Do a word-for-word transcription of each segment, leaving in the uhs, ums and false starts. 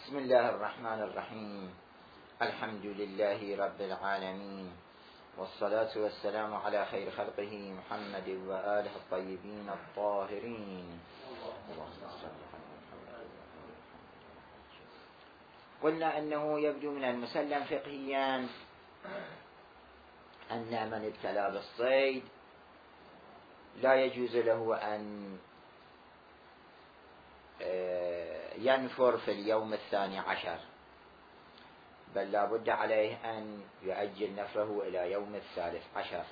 بسم الله الرحمن الرحيم. الحمد لله رب العالمين، والصلاة والسلام على خير خلقه محمد وآله الطيبين الطاهرين. قلنا أنه يبدو من المسلم فقهيا أن من ابتلى بالصيد لا يجوز له أن ينفر في اليوم الثاني عشر، بل لا بد عليه أن يؤجل نفره إلى يوم الثالث عشر.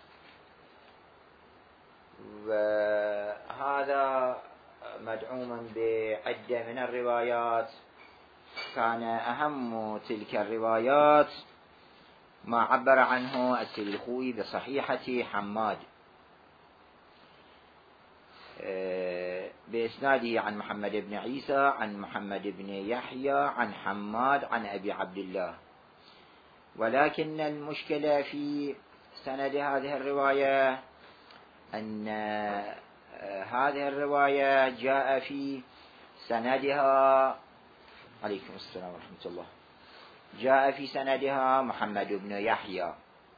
وهذا مدعوم بعدة من الروايات. كان أهم تلك الروايات ما عبر عنه السلخوي بصحيحة حماد بإسناده عن محمد بن عيسى عن محمد بن يحيى عن حماد عن أبي عبد الله. ولكن المشكلة في سند هذه الرواية أن هذه الرواية جاء في سندها عليكم السلام ورحمة الله جاء في سندها محمد بن يحيى.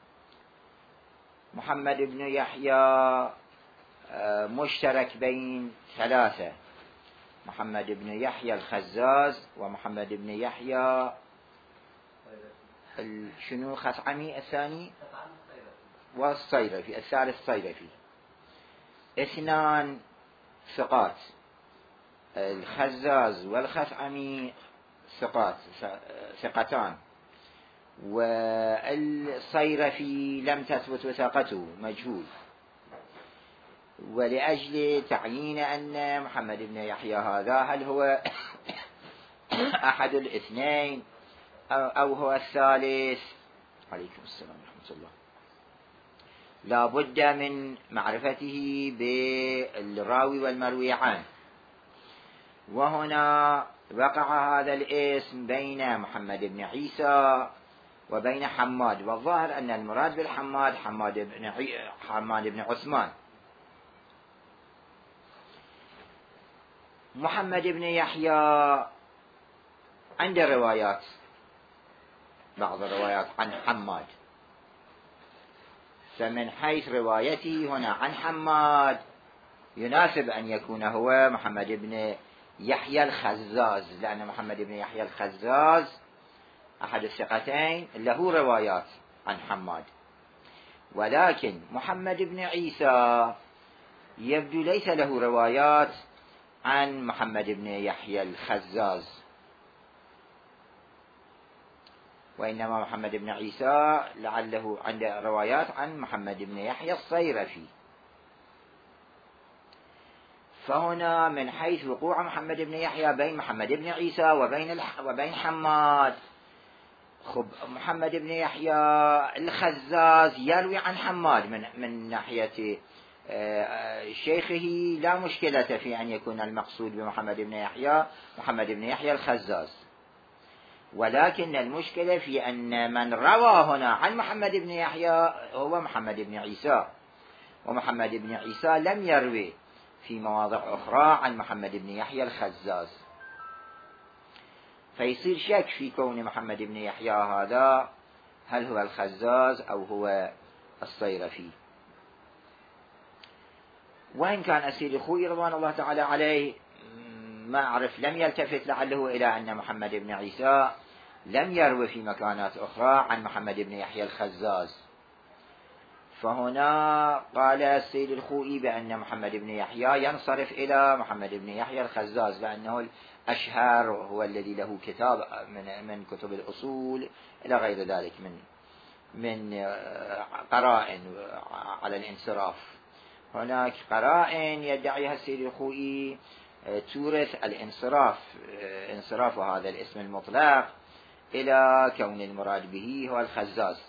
محمد بن يحيى مشترك بين ثلاثة: محمد بن يحيى الخزاز، ومحمد بن يحيى شنو خثعمي الثاني، والصيرفي الثالث الصيرفي. اثنان ثقات، الخزاز والخثعمي ثقات ثقتان، والصيرفي لم تثبت وثاقته مجهول. ولأجل تعيين أن محمد بن يحيى هذا هل هو أحد الاثنين أو هو الثالث، عليكم السلام ورحمة الله، لا بد من معرفته بالراوي والمروي عنه. وهنا وقع هذا الاسم بين محمد بن عيسى وبين حماد، والظاهر أن المراد بالحماد حماد بن عي... حماد بن عثمان. محمد بن يحيى عند روايات، بعض الروايات عن حماد، فمن حيث روايته هنا عن حماد يناسب أن يكون هو محمد بن يحيى الخزاز، لأن محمد بن يحيى الخزاز أحد الثقتين له روايات عن حماد. ولكن محمد بن عيسى يبدو ليس له روايات عن محمد بن يحيى الخزاز، وإنما محمد بن عيسى لعله عنده روايات عن محمد بن يحيى الصيرفي. فهنا من حيث وقوع محمد بن يحيى بين محمد بن عيسى وبين وبين حماد، خب محمد بن يحيى الخزاز يروي عن حماد من من ناحية شيخه، لا مشكلة في أن يكون المقصود بمحمد بن يحيى محمد بن يحيى الخزاز. ولكن المشكلة في أن من روى هنا عن محمد بن يحيى هو محمد بن عيسى، ومحمد بن عيسى لم يروي في مواضع أخرى عن محمد بن يحيى الخزاز، فيصير شك في كون محمد بن يحيى هذا هل هو الخزاز أو هو الصيرفي. وإن كان أسير خوي رضوان الله تعالى عليه ما أعرف لم يلتفت لعله إلى أن محمد بن عيسى لم يروي في مكانات أخرى عن محمد بن يحيى الخزاز. فهنا قال السيد الخوئي بأن محمد بن يحيى ينصرف إلى محمد بن يحيى الخزاز، لأنه الأشهر هو الذي له كتاب من من كتب الأصول إلى غير ذلك من من قرائن على الانصراف. هناك قرائن يدعيها السيد الخوئي تورث الانصراف، انصراف هذا الاسم المطلق إلى كون المراد به هو الخزاز.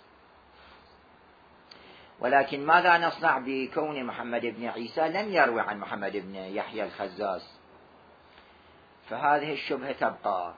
ولكن ماذا نصنع بكون محمد بن عيسى لم يروي عن محمد بن يحيى الخزاز؟ فهذه الشبهة تبقى،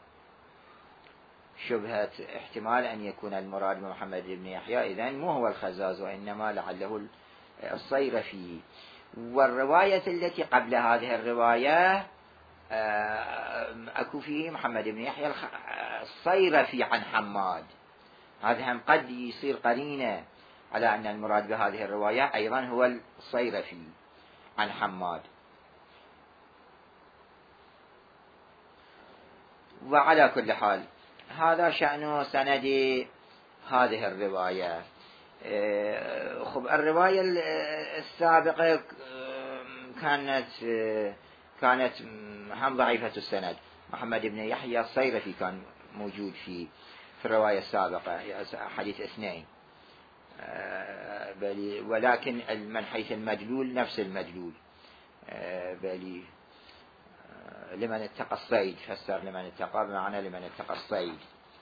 شبهة احتمال أن يكون المراد بمحمد بن يحيى إذن مو هو الخزاز وإنما لعله الصيرفي. والرواية التي قبل هذه الرواية أكو فيه محمد بن يحيى الصيرفي عن حماد، هذا هم قد يصير قرينة على أن المراد بهذه الرواية أيضا هو الصيرفي عن حماد. وعلى كل حال هذا شأن سند هذه الرواية. خب الرواية السابقة كانت كانت هم ضعيفة السند. محمد بن يحيى الصيرفي كان موجود في في الرواية السابقة حديث اثنين، ولكن من حيث المدلول نفس المدلول، بل لمن اتقى الصيد، فسر لمن اتقى بمعنى لمن اتقى الصيد.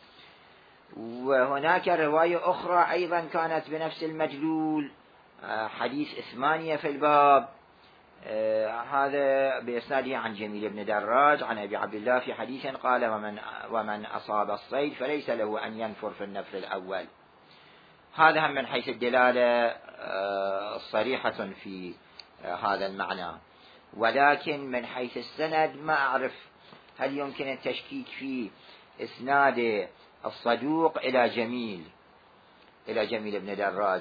وهناك رواية أخرى أيضا كانت بنفس المدلول، حديث ثمانية في الباب، هذا بإسناده عن جميل بن دراج عن أبي عبد الله في حديث قال ومن, ومن أصاب الصيد فليس له أن ينفر في النفر الأول. هذا هم من حيث الدلالة صريحة في هذا المعنى، ولكن من حيث السند ما أعرف هل يمكن التشكيك في إسناد الصدوق إلى جميل إلى جميل بن دراج.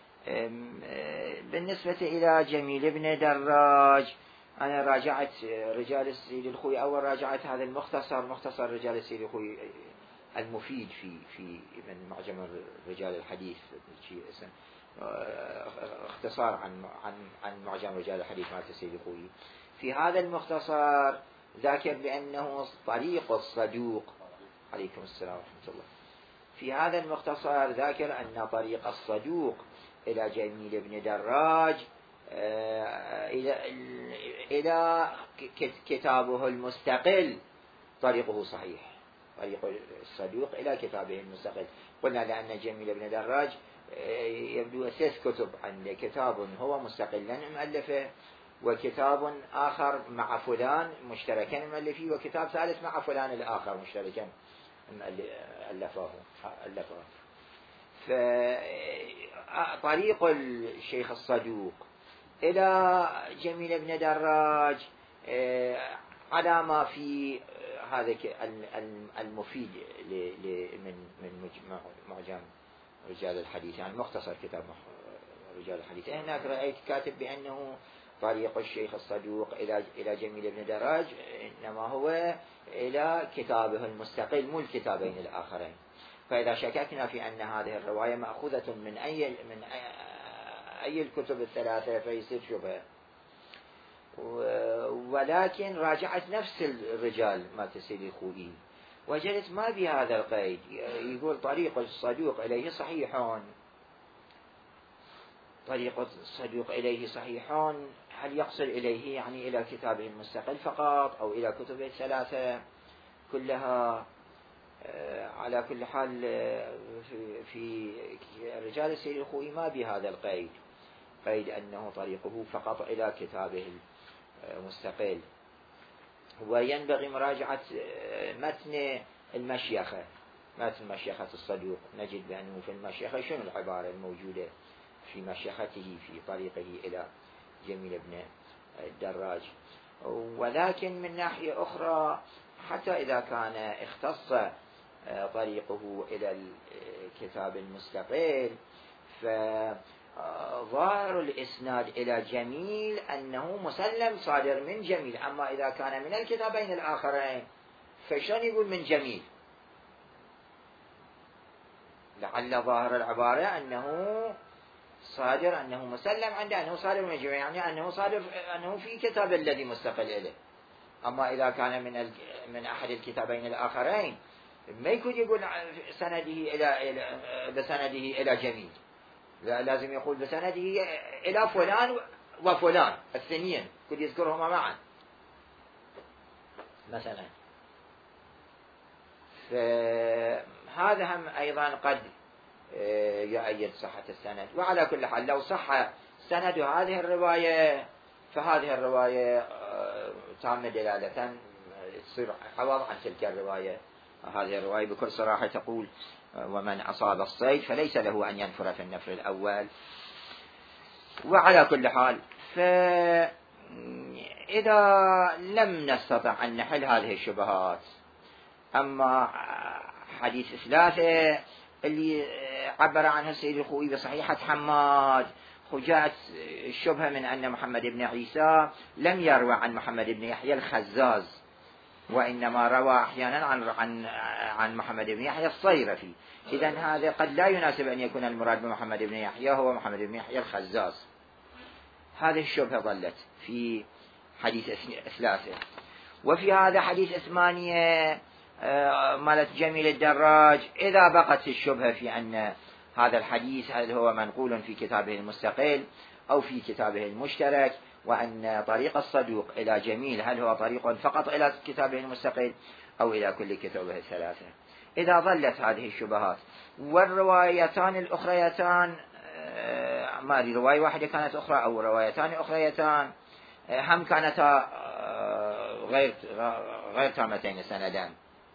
بالنسبة إلى جميل بن دراج أنا راجعت رجال السيد الخوي، أول راجعت هذا المختصر، مختصر رجال السيد الخوي المفيد في في من معجم رجال الحديث، اسم اختصار عن عن عن معجم رجال الحديث مع السيد الخوي. في هذا المختصر ذاكر بأنه طريق الصدوق، عليكم السلام ورحمة الله، في هذا المختصر ذاكر أن طريق الصدوق إلى جميل بن دراج إلى إلى كتابه المستقل طريقه صحيح، طريق الصدوق إلى كتابه المستقل. قلنا لأن جميل بن دراج يبدو ثلاث كتب، عند كتاب هو مستقلا مؤلفه، وكتاب آخر مع فلان مشتركا مؤلفه، وكتاب ثالث مع فلان الآخر مشتركا ألفه ألفه فطريق الشيخ الصدوق إلى جميل بن دراج على ما في هذا المفيد من من معجم رجال الحديث، يعني مختصر كتاب رجال الحديث. هناك رأيت كاتب بأنه طريق الشيخ الصدوق إلى إلى جميل بن دراج إنما هو إلى كتابه المستقل مو الكتابين الآخرين. فإذا شككنا في أن هذه الرواية مأخوذة من أي من أي الكتب الثلاثة فيصير شبهة. ولكن راجعت نفس الرجال ما تسيلي خوئي وجدت ما بهذا القيد، يقول طريق الصدوق إليه صحيحون، طريق الصدوق إليه صحيحون، هل يقصد إليه يعني إلى كتابه المستقل فقط أو إلى كتبه الثلاثة كلها؟ على كل حال في, في رجال السيد الخوئي ما بهذا القيد، قيد أنه طريقه فقط إلى كتابه المستقل. وينبغي مراجعة متن المشيخة، متن مشيخة الصدوق، نجد بأنه في المشيخة شنو العبارة الموجودة في مشيخته في طريقه إلى جميل بن الدراج. ولكن من ناحية أخرى حتى إذا كان اختص طريقه إلى الكتاب المستقل فظاهر الإسناد إلى جميل أنه مسلم صادر من جميل، أما إذا كان من الكتابين الآخرين فشون يقول من جميل؟ لعل ظاهر العبارة أنه صادر أنه مسلم عنده أنه صادر من جميل، يعني أنه صادر أنه في كتاب الذي مستقل إليه. أما إذا كان من من أحد الكتابين الآخرين ما يكون يقول سنده إلى بسنده إلى جميل، لا لازم يقول بسنده إلى فلان وفلان الثنين كل يذكرهما معا مثلا. فهذا هم أيضا قد يؤيد صحة السند. وعلى كل حال لو صح سند هذه الرواية فهذه الرواية تام دلالة تصير عوض عن تلك الرواية. هذه الرواية بكل صراحة تقول ومن أصاب الصيد فليس له أن ينفر في النفر الأول. وعلى كل حال فإذا لم نستطع أن نحل هذه الشبهات، أما حديث ثلاثة اللي عبر عنه السيد الخوئي بصحيحة حماد، وجاءت الشبهة من أن محمد بن عيسى لم يروى عن محمد بن يحيى الخزاز، وإنما روى أحيانا عن عن عن محمد بن يحيى الصيرفي. إذن هذا قد لا يناسب أن يكون المراد بمحمد بن يحيى هو محمد بن يحيى الخزاز. هذه الشبهة ظلت في حديث ثلاثة. وفي هذا حديث ثمانية مالت جميل الدراج، إذا بقت الشبهة في أن هذا الحديث هل هو منقول في كتابه المستقل أو في كتابه المشترك، وأن طريق الصدوق إلى جميل هل هو طريق فقط إلى كتابه المستقل أو إلى كل كتبه الثلاثة. إذا ظلت هذه الشبهات والروايتان الأخريتان، ما أدري رواية واحدة كانت أخرى أو روايتان أخريتان هم كانتا غير غير تامتين سندان،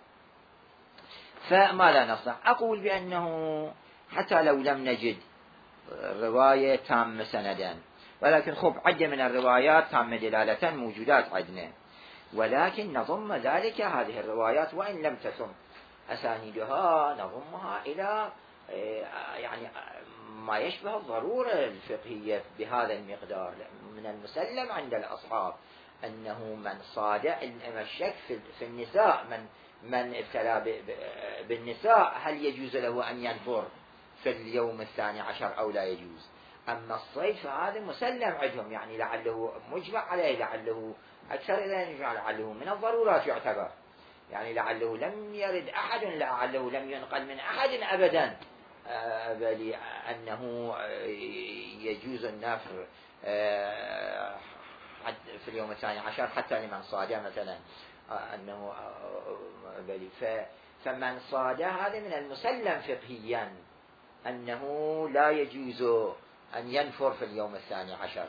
فما لا نصنع؟ أقول بأنه حتى لو لم نجد رواية تامة سندان، ولكن خب عدة من الروايات تامة دلالة موجودات عندنا، ولكن نضم ذلك هذه الروايات وإن لم تتم أسانيدها نضمها إلى يعني ما يشبه الضرورة الفقهية بهذا المقدار. من المسلم عند الأصحاب أنه من صادع إنما الشك في النساء، من من ابتلى بالنساء هل يجوز له أن ينفر في اليوم الثاني عشر أو لا يجوز. أما الصيد فهذا مسلم عندهم، يعني لعله مجمع عليه، لعله أكثر إذا نجمع لعله من الضرورات يعتبر، يعني لعله لم يرد أحد، لعله لم ينقل من أحد أبدا بل أنه يجوز النفر في اليوم الثاني عشر حتى لمن صاد مثلا أنه بل فمن صاد هذا من المسلم فقهيا أنه لا يجوز أن ينفر في اليوم الثاني عشر،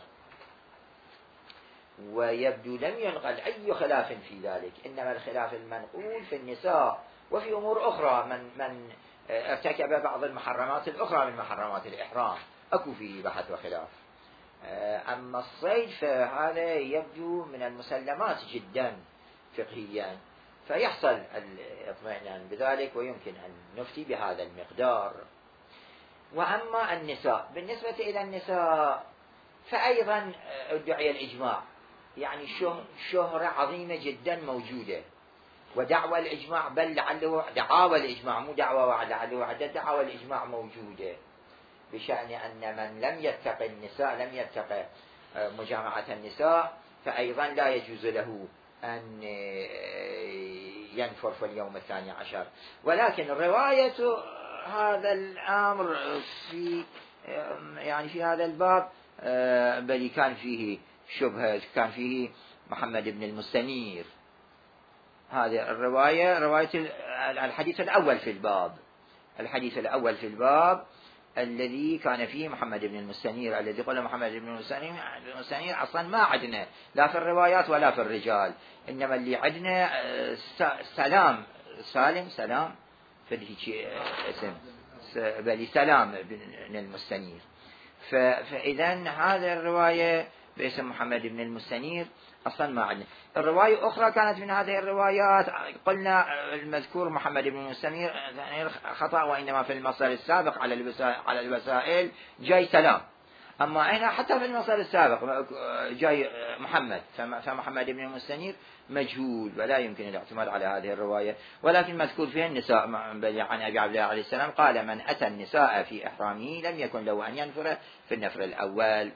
ويبدو لم ينقل أي خلاف في ذلك، إنما الخلاف المنقول في النساء وفي أمور أخرى، من من ارتكب بعض المحرمات الأخرى من محرمات الإحرام أكو فيه بحث وخلاف. أما الصيد فهذا يبدو من المسلمات جدا فقهيا، فيحصل الاطمئنان بذلك ويمكن أن نفتي بهذا المقدار. وأما النساء، بالنسبة إلى النساء فأيضا ادعي الإجماع، يعني شهرة عظيمة جدا موجودة، ودعوى الإجماع بل لعله دعاوى الإجماع مو دعوى، لعله عدة دعوى الإجماع موجودة بشأن أن من لم يتق النساء لم يتق مجامعة النساء فأيضا لا يجوز له أن ينفر في اليوم الثاني عشر. ولكن رواية هذا الأمر في يعني في هذا الباب بل كان فيه شبهة، كان فيه محمد بن المستنير. هذه الرواية رواية الحديث الأول في الباب، الحديث الأول في الباب الذي كان فيه محمد بن المستنير، الذي قال محمد بن المستنير أصلا ما عدنا لا في الروايات ولا في الرجال، إنما اللي عدنا سلام سالم سلام فدي اسم بل سلام بن المستنير. فإذا هذه الرواية باسم محمد بن المستنير أصلا ما عندنا. الرواية أخرى كانت من هذه الروايات قلنا المذكور محمد بن المستنير خطأ، وإنما في المصدر السابق على على الوسائل جاي سلام، أما هنا حتى في المصدر السابق جاي محمد، فمحمد بن المستنير مجهول ولا يمكن الاعتماد على هذه الرواية. ولكن مذكور فيها النساء عن أبي عبد الله عليه السلام قال من أتى النساء في إحرامه لم يكن له أن ينفر في النفر الأول.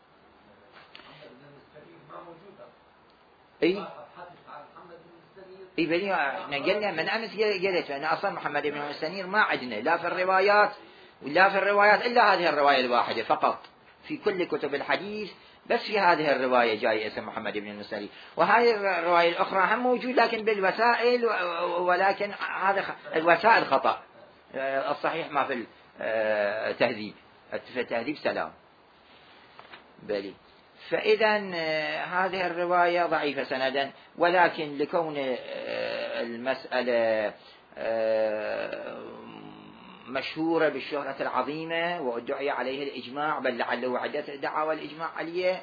اي اي بلي نقلنا من امس قلت لان اصلا محمد بن المستنير ما عندنا لا في الروايات ولا في الروايات الا هذه الروايه الواحده فقط في كل كتب الحديث، بس في هذه الروايه جاي اسم محمد بن المستنير، وهذه الروايه الاخرى هم موجود لكن بالوسائل، ولكن هذا الوسائل خطا، الصحيح ما في التهذيب، في التهذيب سلام بلي. فإذا هذه الرواية ضعيفة سندا، ولكن لكون المسألة مشهورة بالشهرة العظيمة وادعي عليه الإجماع بل لعله عدة دعاوى الإجماع عليه،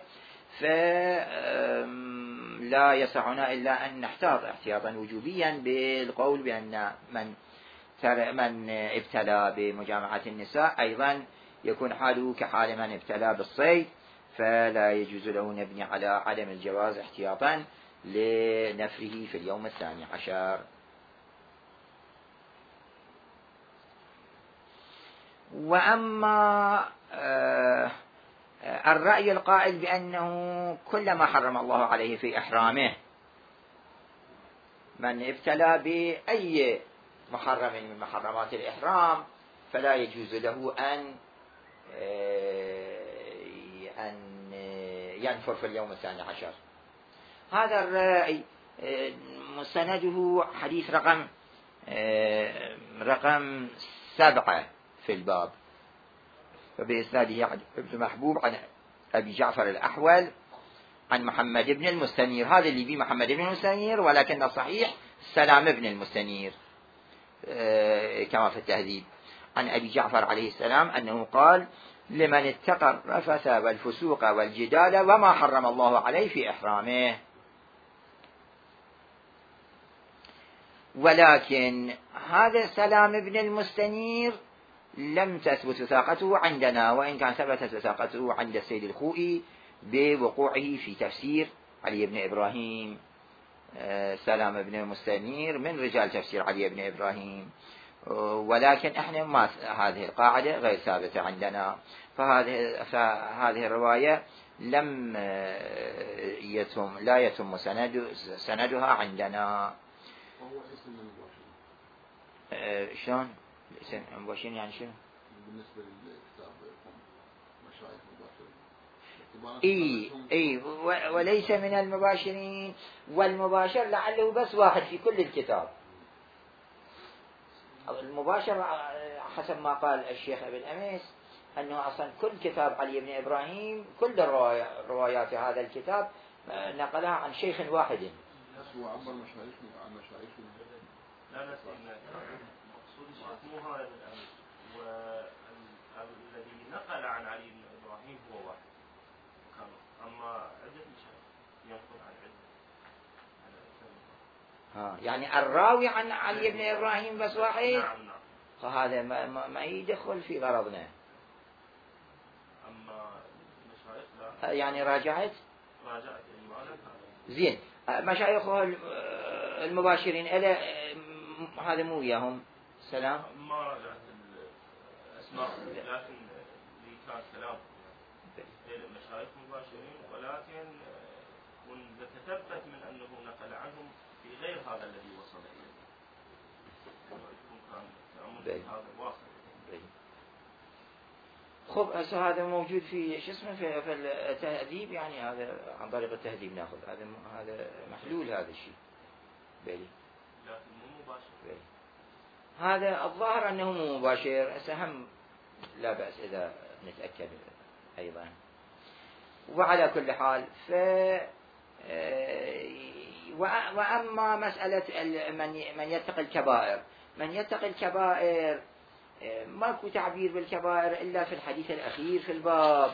فلا يسعنا إلا أن نحتاط احتياطا وجوبيا بالقول بأن من من ابتلى بمجامعة النساء أيضا يكون حاله كحال من ابتلى بالصيد، فلا يجوز له نبني على عدم الجواز احتياطا لنفره في اليوم الثاني عشر. وأما الرأي القائل بأنه كلما حرم الله عليه في إحرامه، من ابتلى بأي محرم من محرمات الإحرام فلا يجوز له أن أن ينفر في اليوم الثاني عشر. هذا الرأي مستنده حديث رقم رقم سبعة في الباب، فبإسناده ابن محبوب عن أبي جعفر الأحول عن محمد بن المستنير. هذا اللي بيه محمد بن المستنير، ولكن الصحيح سلام بن المستنير كما في التهذيب، عن أبي جعفر عليه السلام أنه قال: لمن اتقى الرفث والفسوق والجدال وما حرم الله عليه في إحرامه. ولكن هذا سلام بن المستنير لم تثبت وثاقته عندنا، وإن كان ثبتت وثاقته عند السيد الخوئي بوقوعه في تفسير علي بن إبراهيم. سلام بن المستنير من رجال تفسير علي بن إبراهيم، ولكن احنا ما هذه القاعدة غير ثابتة عندنا، فهذه فهذه الرواية لم يتم لا يتم سند سندها عندنا. شلون اسم مباشرين يعني شنو؟ بالنسبة للكتاب مشايخ مباشرين. اي اي وليس من المباشرين، والمباشر لعله بس واحد في كل الكتاب. المباشر حسب ما قال الشيخ ابن أميس أنه أصلا كل كتاب علي بن إبراهيم كل روايات هذا الكتاب نقلها عن شيخ واحد. هو عبر مشايخ عن مشايخ. لا لا مقصود الشيخ مو هذا الأمر، والذي نقل عن علي بن إبراهيم هو واحد، أما عدة مشايخ ينقل عن عدة. ها يعني الراوي عن علي بن إبراهيم بس واحد. نعم نعم. فهذا ما, ما, ما يدخل في غرضنا. أما مشايخ لا. يعني راجعت راجعت زين مشايخه المباشرين إلى هذا مو وياهم سلام. ما راجعت الأسماء، لكن لي كان كلام مشايخ مباشرين، ولكن ونتثبت من أنه نقل عنهم في غير هذا الذي وصل إليه. كان هذا واصل. خب هسه هذا موجود في شو اسمه في, في التهذيب، يعني هذا عن طريق التهذيب ناخذ هذا هذا محلول هذا الشيء بلي، لكن مو مباشر. بلي. هذا الظاهر أنه مو مباشر، سهم لا بأس إذا نتأكد أيضا. وعلى كل حال ف وأما مسألة من من يتقي الكبائر، من يتقي الكبائر ماكو تعبير بالكبائر إلا في الحديث الأخير في الباب.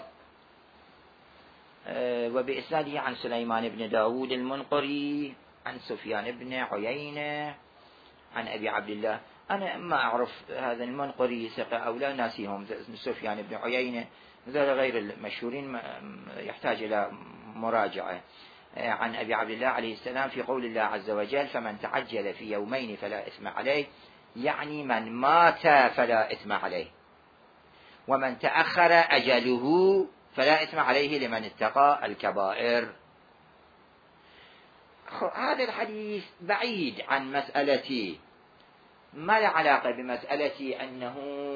وبإسناده عن سليمان بن داود المنقري عن سفيان بن عيينة عن أبي عبد الله. أنا ما أعرف هذا المنقري ثقة أو لا، ناسيهم. سفيان بن عيينة هذا غير المشهورين يحتاج إلى مراجعة. عن أبي عبد الله عليه السلام في قول الله عز وجل: فمن تعجل في يومين فلا إثم عليه، يعني من مات فلا إثم عليه، ومن تأخر أجله فلا إثم عليه لمن اتقى الكبائر. هذا الحديث بعيد عن مسألة، ما له علاقة بمسألة أنه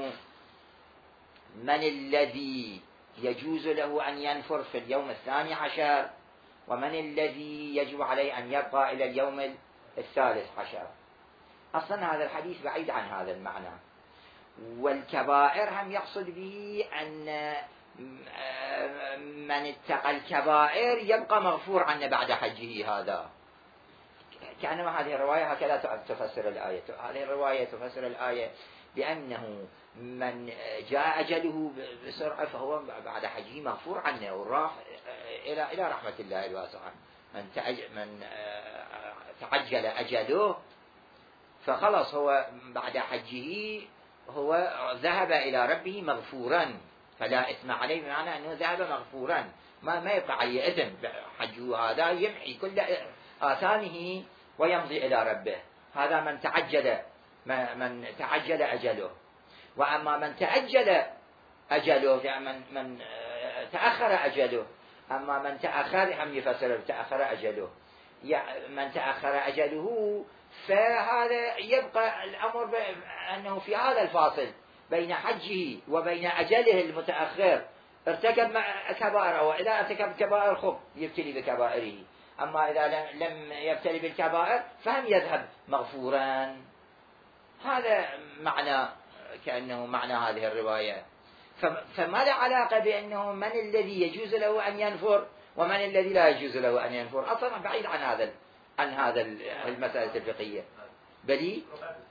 من الذي يجوز له أن ينفر في اليوم الثاني عشر، ومن الذي يجب عليه أن يبقى إلى اليوم الثالث عشر. أصلا هذا الحديث بعيد عن هذا المعنى. والكبائر هم يقصد به أن من اتقى الكبائر يبقى مغفور عنه بعد حجه. هذا كأنما هذه الرواية هكذا تفسر الآية. هذه الرواية تفسر الآية بأنه من جاء أجله بسرعة فهو بعد حجه مغفور عنه وراح إلى إلى رحمة الله الواسعة. من من تعجل أجله فخلص هو بعد حجه هو ذهب إلى ربه مغفورا، فلا إثم عليه، بمعنى أنه ذهب مغفورا، ما ما يبقى عليه إثم. حجه هذا يمحي كل آثامه ويمضي إلى ربه. هذا من تعجل من تعجل أجله. وأما من تأجل أجله يعني من من تأخر أجله، أما من تأخر هم يفسر تأخر أجله، يعني من تأخر أجله فهذا يبقى الأمر أنه في هذا الفاصل بين حجه وبين أجله المتأخر ارتكب كبائر، وإذا ارتكب كبائر خب يبتلي بكبائره، أما إذا لم يبتلي بالكبائر فهم يذهب مغفورا. هذا معنى كأنه معنى هذه الرواية. فما له علاقة بأنه من الذي يجوز له أن ينفر ومن الذي لا يجوز له أن ينفر، أصلا بعيد عن هذا عن هذا المسألة الفقهية. بلي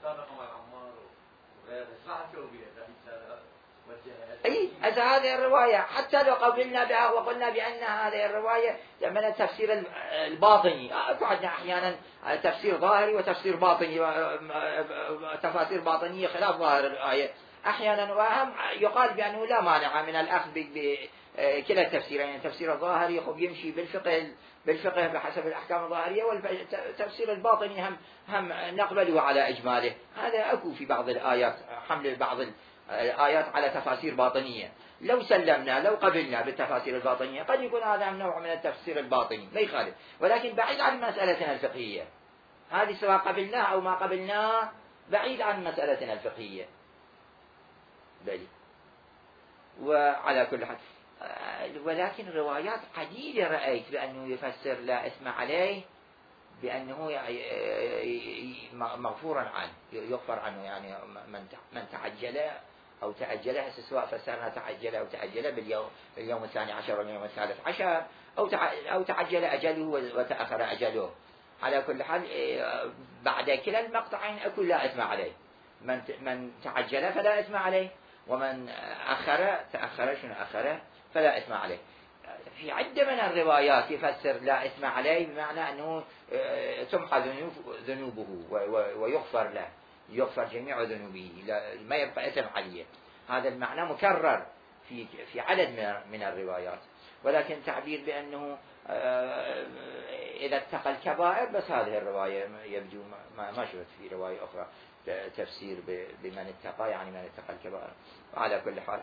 أي هذا هذه الرواية حتى لو قبلنا بها وقلنا بأن هذه الرواية من التفسير الباطني، أكو عندنا أحيانا تفسير ظاهري وتفسير باطني، تفاسير باطنية خلاف ظاهر الآية أحيانا، وهم يقال بأنه لا مانع من الأخذ بكلا التفسيرين، يعني التفسير الظاهري يخب يمشي بالفقه بالفقه بحسب الأحكام الظاهرية، والتفسير الباطني هم هم نقبله على إجماله. هذا أكو في بعض الآيات حمل بعض الآيات على تفاسير باطنية، لو سلمنا لو قبلنا بالتفاسير الباطنية قد يكون هذا نوع من التفسير الباطني ما يخالف، ولكن بعيد عن مسألتنا الفقهية. هذه سواء قبلناه أو ما قبلناه بعيد عن مسألتنا الفقهية. بلي. وعلى كل حال ولكن روايات عديدة رأيت بأنه يفسر لا إثم عليه بأنه مغفورا عنه يغفر عنه، يعني من تعجل أو تأجل، سواء فسرنا تعجل أو تأجل باليوم اليوم الثاني عشر واليوم الثالث عشر، أو أو تعجل أجله وتأخر أجله. على كل حال بعد كلا المقطعين أكل لا إثم عليه، من من تعجل فلا إثم عليه، ومن أخر تأخر شنو أخره فلا إثم عليه. في عدة من الروايات يفسر لا إثم عليه بمعنى أنه تمحى ذنوبه ويغفر له، يغفر جميع ذنوبه، ما يبقى إثم عليه. هذا المعنى مكرر في في عدد من الروايات، ولكن تعبير بأنه إذا اتقى الكبائر بس هذه الرواية يبدو ما ما شفت في رواية أخرى تفسير بمن اتقى يعني من اتقى الكبائر. على كل حال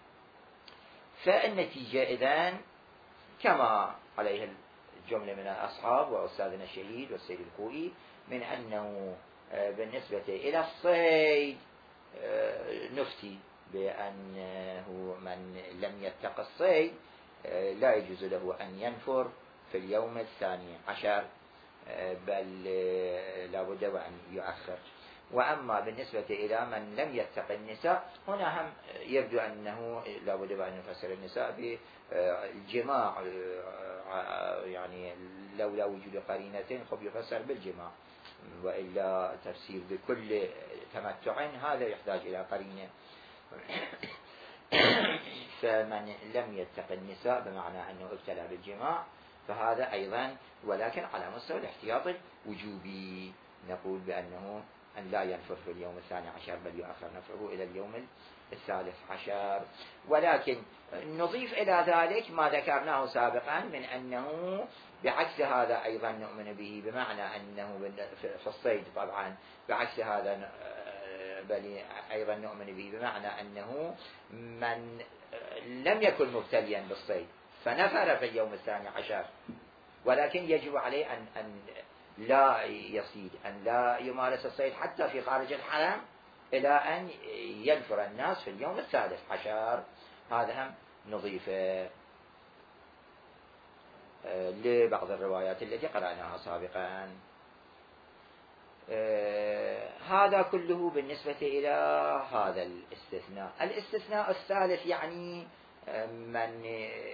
فالنتيجة إذن كما عليه الجملة من الأصحاب وأستاذنا الشهيد والسيد الخوئي من أنه بالنسبة إلى الصيد نفتي بأنه من لم يتق الصيد لا يجوز له أن ينفر في اليوم الثاني عشر، بل لا بد وأن يؤخر. وأما بالنسبة إلى من لم يتق النساء هنا هم يبدو أنه لا بد وأن نفسر النساء بالجماع، يعني لولا وجود قرينة خب يفسر بالجماع، وإلا تفسير بكل تمتع هذا يحتاج إلى قرينة. فمن لم يتق النساء بمعنى أنه ابتلى بالجماع فهذا أيضا، ولكن على مستوى الاحتياط الوجوبي نقول بأنه أن لا ينفر في اليوم الثاني عشر بل يؤخر نفره إلى اليوم الثالث عشر. ولكن نضيف إلى ذلك ما ذكرناه سابقا من أنه بعكس هذا أيضا نؤمن به، بمعنى أنه في الصيد طبعا بعكس هذا بل أيضا نؤمن به بمعنى أنه من لم يكن مبتليا بالصيد فنفر في اليوم الثاني عشر، ولكن يجب عليه أن أن لا يصيد، أن لا يمارس الصيد حتى في خارج الحرم إلى أن ينفر الناس في اليوم الثالث عشر. هذا هم نضيفه لبعض الروايات التي قرأناها سابقا. هذا كله بالنسبة إلى هذا الاستثناء. الاستثناء الثالث يعني من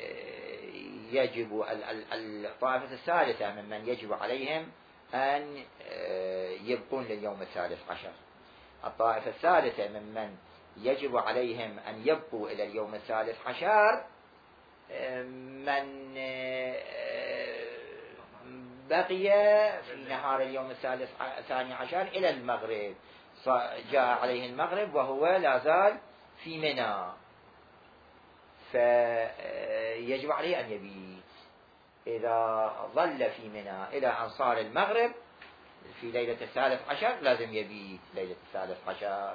يجب الطائفة الثالثة ممن يجب عليهم أن يبقون لليوم الثالث عشر. الطائفة الثالثة ممن يجب عليهم أن يبقوا إلى اليوم الثالث عشر من بقي في نهار اليوم الثالث الثاني عشر إلى المغرب، جاء عليه المغرب وهو لا زال في منى، فيجب عليه أن يبيت. إذا ظل في منى إلى أن صار المغرب في ليلة الثالث عشر لازم يبيت ليلة الثالث عشر.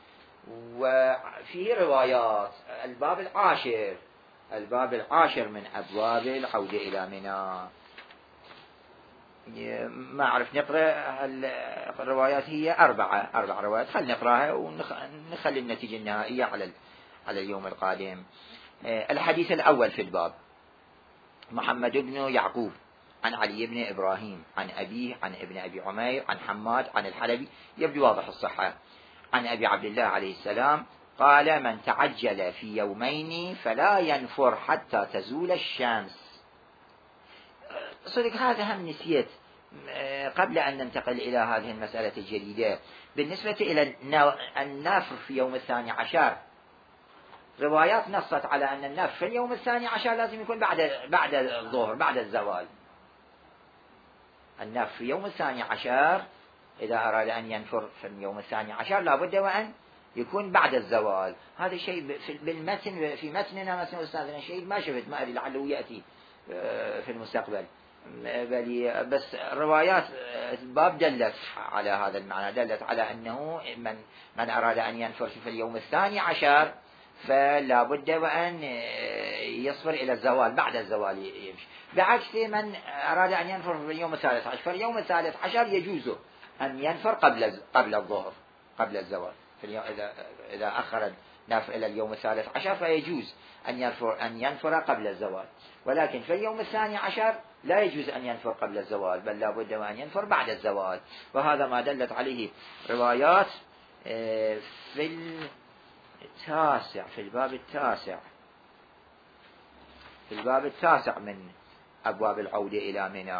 وفيه روايات. الباب العاشر الباب العاشر من أبواب العودة إلى منى، ما أعرف نقرأ الروايات، هي أربعة أربع روايات، خل نقرأها ونخلي النتيجة النهائية على على اليوم القادم. الحديث الأول في الباب: محمد بن يعقوب عن علي بن إبراهيم عن أبيه عن ابن أبي عمير عن حماد عن الحلبي، يبدو واضح الصحة، عن أبي عبد الله عليه السلام قال: من تعجل في يومين فلا ينفر حتى تزول الشمس. صدق هذا هم نسيت قبل أن ننتقل إلى هذه المسألة الجديدة. بالنسبة إلى النفر في يوم الثاني عشر، روايات نصت على أن النفر في اليوم الثاني عشر لازم يكون بعد بعد الظهر، بعد الزوال. النفر في يوم الثاني عشر إذا أراد أن ينفر في اليوم الثاني عشر لابد وأن يكون بعد الزوال. هذا شيء بالمتن في متننا مثلا أستاذنا شيء ما شفت، ما أدري لعله يأتي في المستقبل، بس روايات الباب دلت على هذا المعنى، دلت على أنه من من أراد أن ينفر في اليوم الثاني عشر فلا بد وأن يصبر إلى الزوال، بعد الزوال يمشي، بعكس من أراد أن ينفر في اليوم الثالث عشر. فاليوم الثالث عشر يجوز أن ينفر قبل قبل الظهر، قبل الزوال. في اليوم إذا إذا أخر النفر إلى اليوم الثالث عشر فيجوز أن ينفر أن ينفر قبل الزوال، ولكن في اليوم الثاني عشر لا يجوز أن ينفر قبل الزوال، بل لا بد وأن ينفر بعد الزوال. وهذا ما دلت عليه روايات في التاسع في الباب التاسع في الباب التاسع من أبواب العودة إلى منى.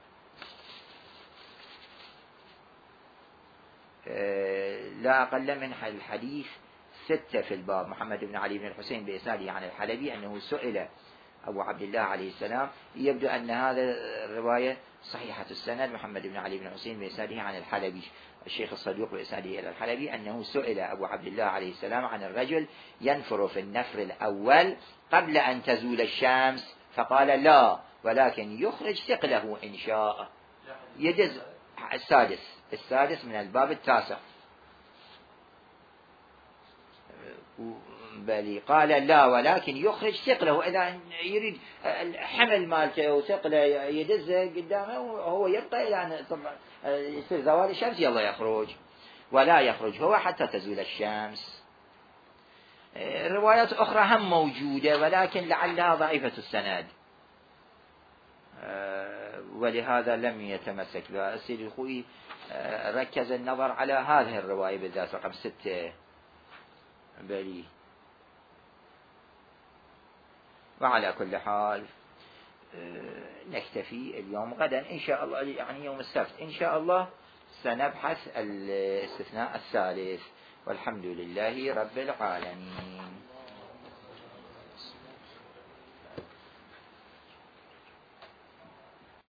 لا أقل من الحديث ستة في الباب. محمد بن علي بن الحسين بإسناده عن الحلبي أنه سئل أبو عبد الله عليه السلام، يبدو أن هذا الرواية صحيحة السند، محمد بن علي بن الحسين بإسناده عن الحلبي الشيخ الصدوق بإسناده إلى الحلبي، أنه سئل أبو عبد الله عليه السلام عن الرجل ينفر في النفر الأول قبل أن تزول الشمس، فقال: لا، ولكن يخرج ثقله إن شاء. يدز السادس السادس من الباب التاسع. بل قال: لا، ولكن يخرج ثقله، إذا يريد الحمل مالته وثقله يدزه قدامه وهو يبقى إلى أن يصير زوال الشمس يلا يخرج، ولا يخرج هو حتى تزول الشمس. روايات أخرى هم موجودة ولكن لعلها ضعيفة السند، ولهذا لم يتمسك بها. السيد الخوئي ركز النظر على هذه الرواية بالذات رقم ستة. بلي وعلى كل حال نكتفي اليوم. غدا إن شاء الله، يعني يوم السبت إن شاء الله، سنبحث الاستثناء الثالث، والحمد لله رب العالمين.